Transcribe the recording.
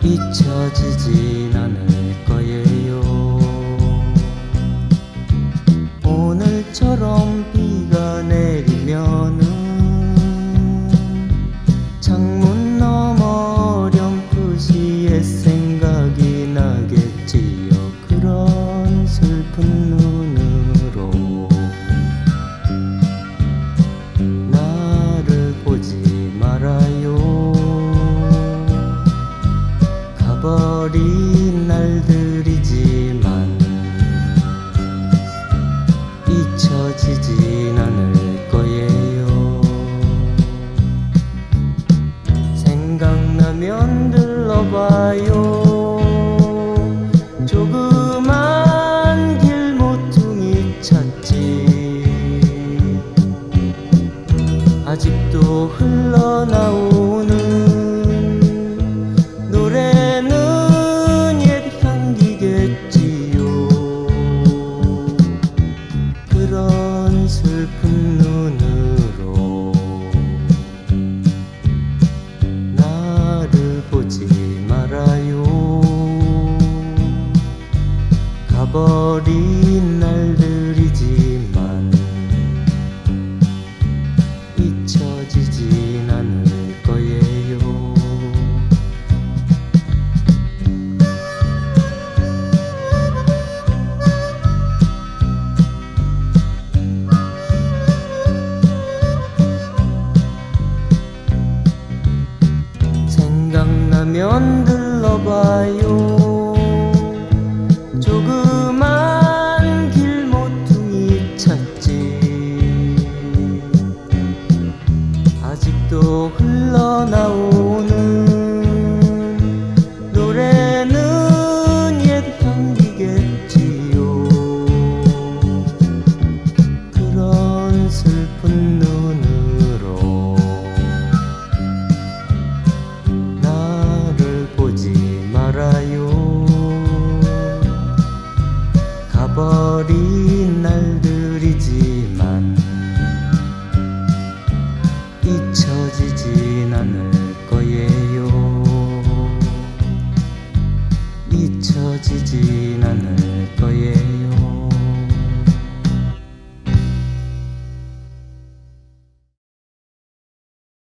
잊혀지진 않을 거예요. 오늘처럼 비가 내리면은 창문 너머 어렴풋이 옛 생각이 나겠지요. 그런 슬픈 눈으로 나를 보지 말아요. 가버린 날들이지만 잊혀지진 않을 거예요. 생각나면 들러봐요. 조그만 길 모퉁이 찾지. 아직도 흘러나오는 노래는 옛 향기겠지요. 그런 슬픈 눈으로 나를 보지 말아요. 가버린 날들이지만 잊혀지진 않을 거예요. 생각나면 들러봐요. 조그만 길 모퉁이 찾지. 아직도 흘러나오는 노래는 옛 향기겠지요. 그런 슬픈 눈으로 나를 보지 말아요. 가버린 날들이지만 잊혀지진 않을 거예요. 잊혀지진 않을 거예요.